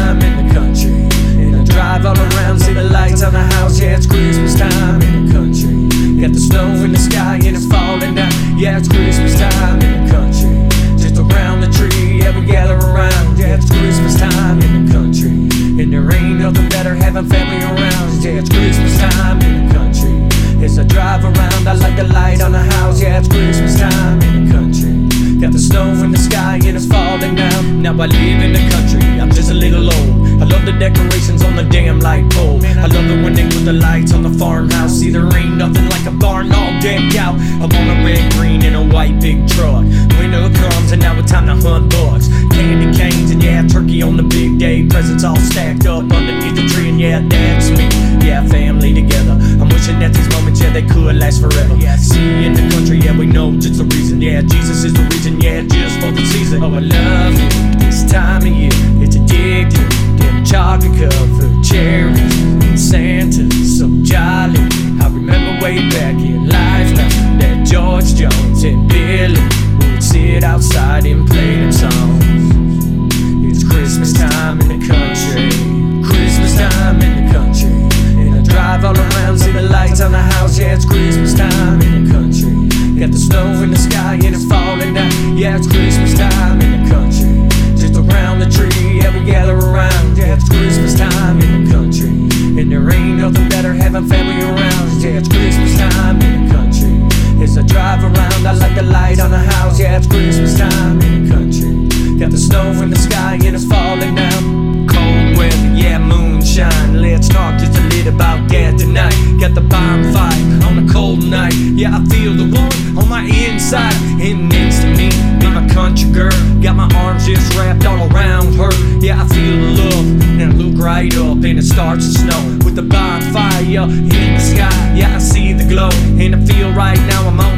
time in the country. And I drive all around, see the lights on the house. Yeah, it's Christmas time in the country. Got the snow in the sky and it's falling down. Yeah, it's Christmas time in the country. Just around the tree, yeah, we gather around. Yeah, it's Christmas time in the country. And there ain't nothing better having family around. Yeah, it's Christmas time in the country. As I drive around, I like the light on the house. Yeah, it's Christmas time in the country. Got the snow in the sky and it's falling down. Now I live in the country, I'm just a little old. I love the decorations on the damn light pole. I love it when they put the lights on the farmhouse. See, there ain't nothing like a barn all decked out. I'm on a red, green, and a white big truck. Winter comes and now it's time to hunt bucks. Candy canes and yeah, turkey on the big day. Presents all stacked up underneath the tree and yeah, that's me. Yeah, family together. I'm wishing that these moments, yeah, they could last forever. See, in the country, yeah, we know just the reason. Yeah, Jesus is the reason, yeah, just for the season. Oh, I love it, this time of year, it's addictive. Them chocolate covered cherries and Santa, so jolly. I remember way back in life now that George Jones and Billy would sit outside and play them songs. It's Christmas time in the country. Christmas time in the country. And I drive all around, see the lights on the house. Yeah, it's Christmas time in the country. Got the snow in the sky and it's falling down. Yeah, it's Christmas time in the country. Just around the tree, yeah, we gather around. Yeah, it's Christmas time in the country. And there ain't nothing better having family around. Yeah, it's Christmas time in the country. As I drive around, I like the light on the house. Yeah, it's Christmas time in the country. Got the snow in the sky and it's falling down. Cold weather, yeah, moonshine. Let's talk just a little about that tonight. Got the bonfire on a cold night. Yeah, I feel the warmth on my inside. And next to me, my country girl. Got my arms just wrapped all around her. Yeah, I feel the love. And I look right up and it starts to snow. With the bonfire in the sky, yeah, I see the glow. And I feel right now I'm on